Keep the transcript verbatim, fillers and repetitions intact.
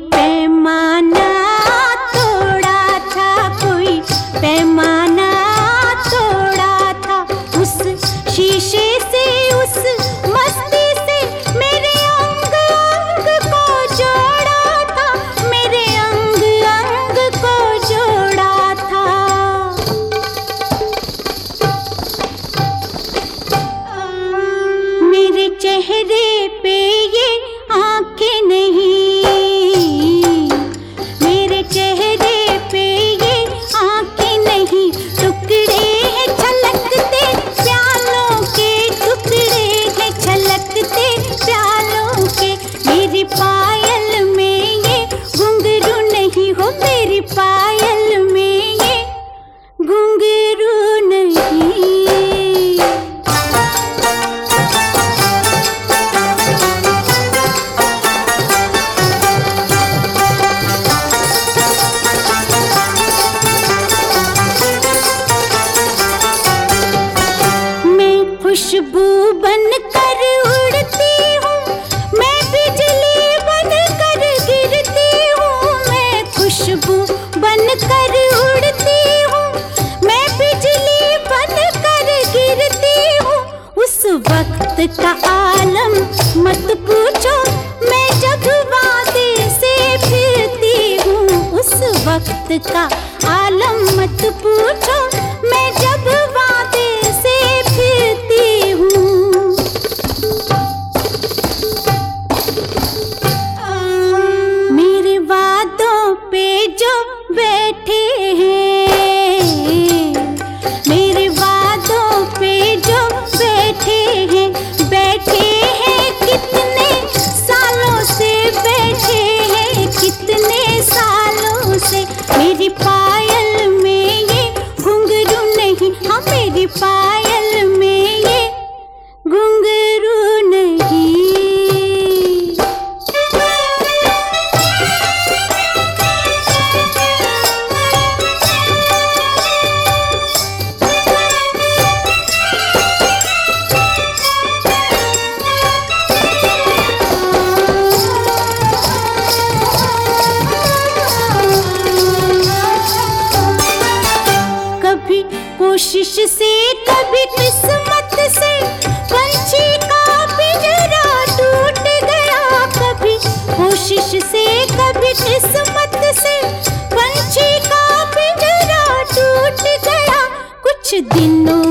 पैमाना तोड़ा था, कोई पैमाना तोड़ा था। उस शीशे से, उस मस्ती से मेरे अंग अंग को जोड़ा था, मेरे अंग अंग को जोड़ा था। मेरे चेहरे पे ये आंखें नहीं, मेरे चेहरे पे ये आंखें नहीं, टुकड़े हैं छलकते प्यालों के, टुकड़े हैं छलकते प्यालों के। मेरी पायल में ये घुंघरू नहीं हो, मेरी पायल में ये घुंघरू नहीं। खुशबू बनकर उड़ती हूँ, मैं बिजली बनकर गिरती हूँ। मैं खुशबू बनकर उड़ती हूँ, मैं बिजली बनकर गिरती हूँ। उस वक्त का आलम मत पूछो, मैं जब वादे से फिरती हूँ। उस वक्त का आलम मत पूछो, मैं जब वादे से फिरती हूँ। मेरे वादों पे जो बैठे हैं, मेरे वादों पे जो बैठे हैं, बैठे हैं कितने सालों से, बैठे हैं कितने सालों से। मेरी पायल में ये घुंघरू नहीं, हाँ मेरी पायल में ये घुंघरू नहीं। कभी कोशिश से, कभी किस्मत से पंछी का पिंजरा टूट गया। कभी कोशिश से, कभी किस्मत से पंछी का पिंजरा टूट गया। कुछ दिनों